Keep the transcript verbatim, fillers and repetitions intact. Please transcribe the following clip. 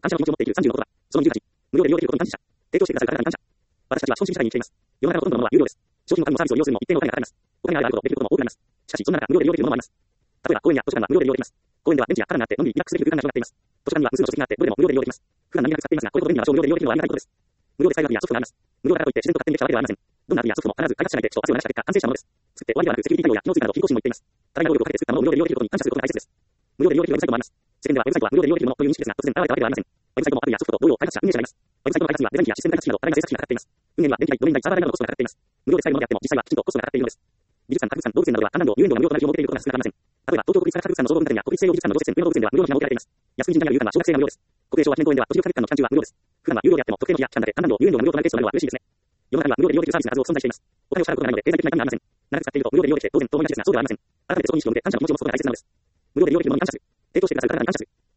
感謝の気持ちを持っているさんじゅうの男は、そのにじゅうはち、無料で利用できることに感謝し、提供してくださる方々に感謝。私たちは資本主義社会に生きています。世の中のほとんどのものは有料です。商品の数もサービスを利用するにも一定のお金がかかります。お金があるからこそできることも多くあります。しかし、そんな中、無料で利用できるものもあります。例えば、公園や図書館は無料で利用できます。公園ではベンチや花壇があって、のんびりリラックスできる空間が広がっています。図書館には無数の書籍があって、どれでも無料で利用できます。普段何気なく使っていますが、これほど便利な場所を無料で利用できるのはありがたいことです。無料で使えるアプリやソフトがあります。無料だからといって自然と勝手にできたわけではありません。どんなアプリやソフトも必ず開発者内で人と汗を流した結果完成したものです。作って終わりではなく、セキュリティ対応や機能追加など機能更新も言っています。多大な労力をかけて作ったものを無料で利用できることに感謝することが大切です。無料で利用できるウェブサイトもあります。世間ではウェブサイトは無料で利用できるものという認識ですが、突然現れたわけではありません。ウェブサイトもアプリやソフトと同様開発者、運営者がいます。ウェブサイトの開発にはデザイン機やシステム開発費など多大な制作費がかかっています。運営には電気代、ドメイン代、サーバー代などのコストがかかっています。無料で使えるものであっても、実際はきちんとコストがかかっているのです。美術館、博物館、動物園などでは観覧料、入園料が無料となり、利用できることが少なくありません。例えば、東京国立科学館の総合文化展や国立西洋美術館の常設展、上野動物園では無料の品が設けられています。安い人材が有価な小学生が無料です。国営昭和記念公園では都市科学館の期間中は無料です。普段は有料であっても、特定の日や期間だけ観覧料、入園料が無料となるケースがあるのは嬉しいですね。世の中には無料で利用できるサービスが数多く存在しています。お金を払うことがないので、経済的な意味がありません。長く使っていると無料で利用できて当然と思いがちですが、そうではありません。改めてそこにしておいて感謝の気持ちを持つことが大切なのです。無料で利用できるものに感謝する。提供してくださる方々に感謝する。